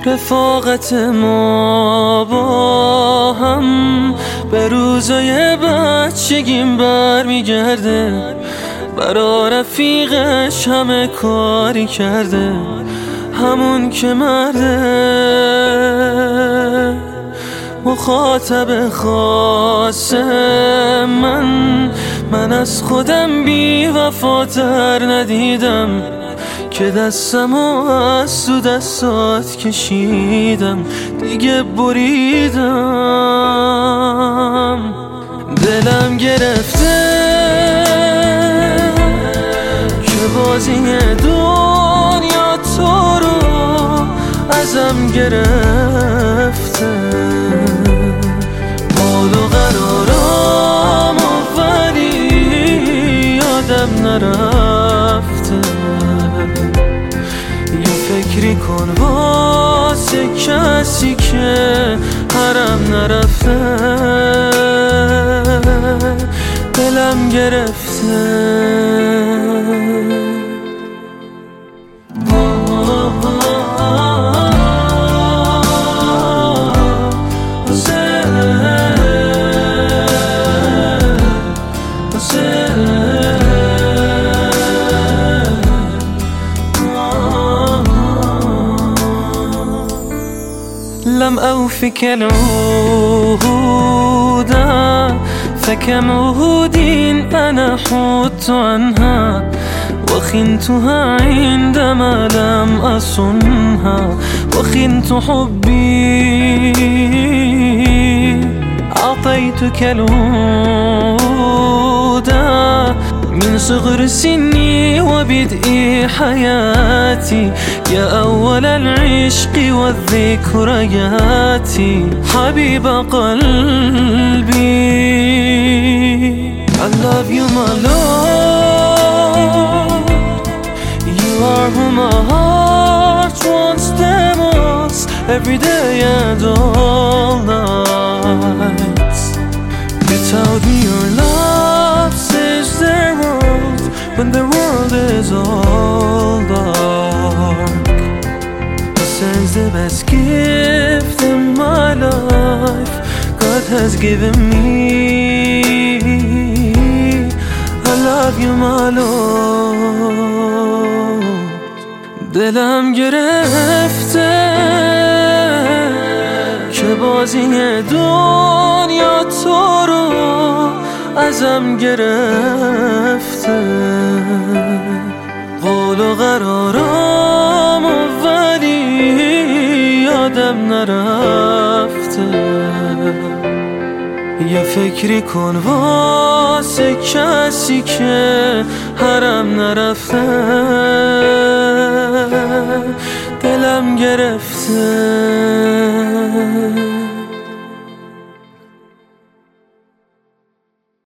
رفاقت ما با هم به روزای بچگیم برمیگرده. برا رفیقش همه کاری کرده، همون که مرده. مخاطب خاص من از خودم بی وفاتر ندیدم که دستمو از تو دستات کشیدم، دیگه بریدم. دلم گرفته که بازی دنیا تو رو ازم گرفته. حال و قرارم ولی یادم نرفته. یه فکری کن واسه کسی که حرم نرفته. دلم گرفته. لم أوفك العهود فكم عهود أنا حدت عنها وخنتها عندما لم أصنها وخنت حبي. أعطيتك العهود من صغر سني وبدء حياتي يا أول العشق والذكريات حبيب قلبي. I love you my love, you are who my heart wants the most, every day and all nights. Without me your love saves the world when the world is all dark. This is the best gift in my life God has given me. I love you my Lord. دلم گرفته که بازی دنیا تو رو ازم گرفته. قول و قرارم ولی یادم نرفته. یه فکری کن واسه کسی که حرم نرفته. دلم گرفته.